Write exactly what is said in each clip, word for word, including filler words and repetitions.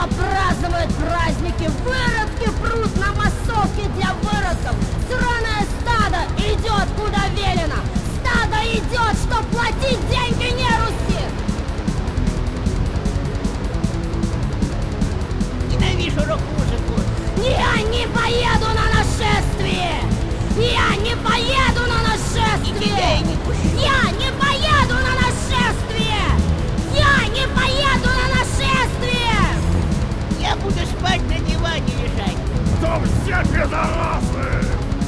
Страна празднует праздники, выродки прут на массовке для выродков. Сраное стадо идет куда велено. Стадо идет, чтоб платить деньги неруси. Ненавижу рок-музыку. Я не поеду на нашествие! Я не поеду на нашествие! Я не пущу. Я не поеду на нашествие! Я не поеду на нашествие! Я буду спать на диване лежать. Да все пидорасы!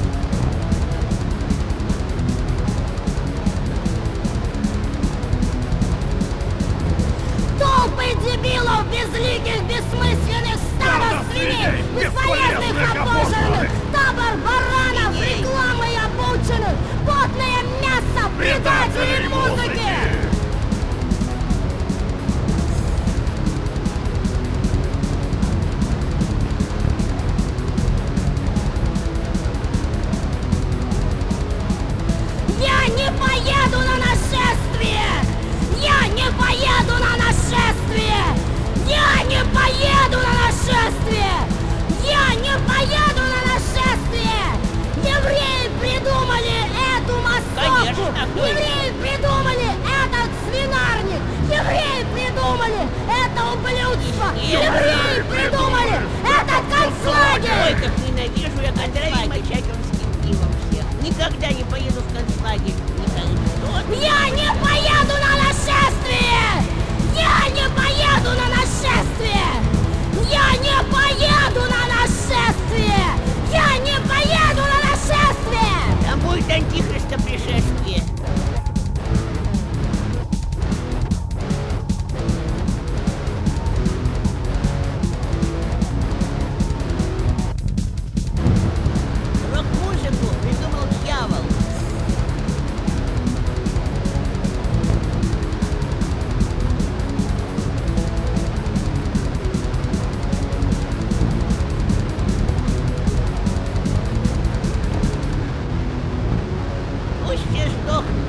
Толпы дебилов, безликих, бессмысленных, стадо Стадо свиней, свиней, бесполезных, бесполезных, обожранных, обожранных, табор баранов, свиней. рекламой обученных, потное мясо, предатели Предатели музыки! музыки! Я не поеду на нашествие! Я не поеду на нашествие! Я не поеду на нашествие! Я не поеду на нашествие! Евреи придумали эту массовку! Конечно, Евреи придумали этот свинарник! Евреи придумали это ублюдство! Евреи придумали этот концлагерь! Ой, как ненавижу я концлагерь. Мальчаковским пивом всех. Никогда не поеду в концлагерь. Никогда. Я не поеду на нашествие! Я не поеду на нашествие! Я не поеду на нашествие! Я не поеду на нашествие! Там будет антихриста пришествие. Рок-музыку придумал дьявол. Пусть все сдохнут.